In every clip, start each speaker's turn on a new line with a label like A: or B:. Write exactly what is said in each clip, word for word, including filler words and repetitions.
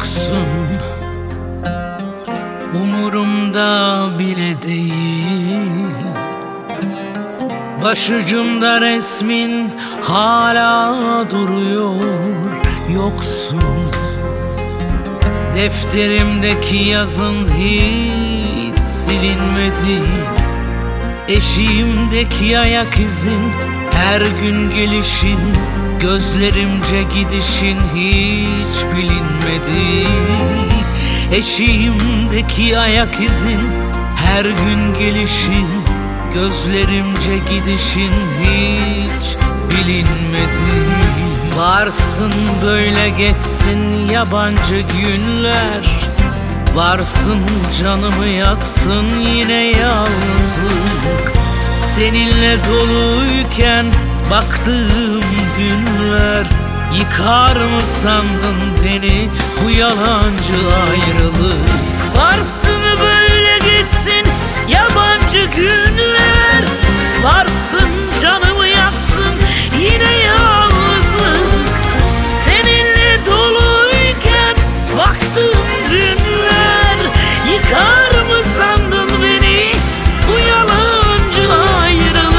A: Yoksun, umurumda bile değil. Başucumda resmin hala duruyor. Yoksun, defterimdeki yazın hiç silinmedi. Eşiğimdeki ayak izin, her gün gelişin, gözlerimce gidişin hiç bilinmedi. Eşiğimdeki ayak izin, her gün gelişin, gözlerimce gidişin hiç bilinmedi. Varsın böyle geçsin yabancı günler, varsın canımı yaksın yine yalnızlık. Seninle doluyken baktığım günler, yıkar mı sandın beni bu yalancı ayrılık? Varsın böyle geçsin yabancı günler, varsın canımı yaksın yine yalnızlık. Seninle doluyken baktığım günler, yıkar mı sandın beni bu yalancı ayrılık?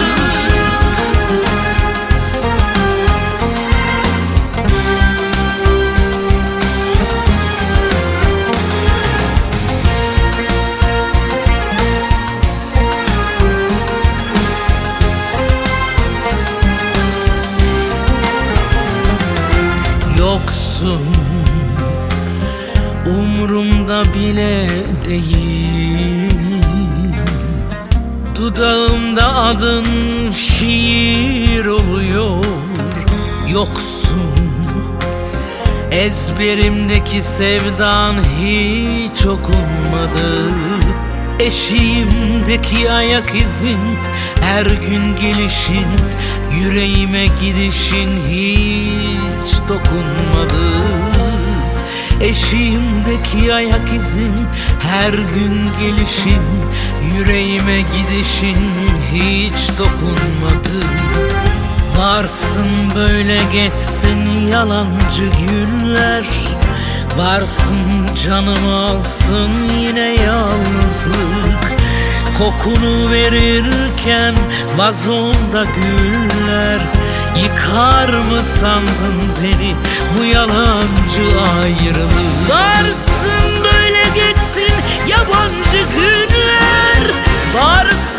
A: Yoksun, umrumda bile değil. Dudağımda adın şiir oluyor. Yoksun, ezberimdeki sevdan hiç okunmadı. Eşiğimdeki ayak izin, her gün gelişin, yüreğime gidişin hiç dokunmadı. Eşiğimdeki ayak izin, her gün gelişin, yüreğime gidişin hiç dokunmadı. Varsın böyle geçsin yalancı günler, varsın canımı alsın yine yalnızlık. Kokunu verirken vazonda güller, yıkar mı sandın beni bu yalancı ayrılık? Varsın böyle geçsin yabancı günler, varsın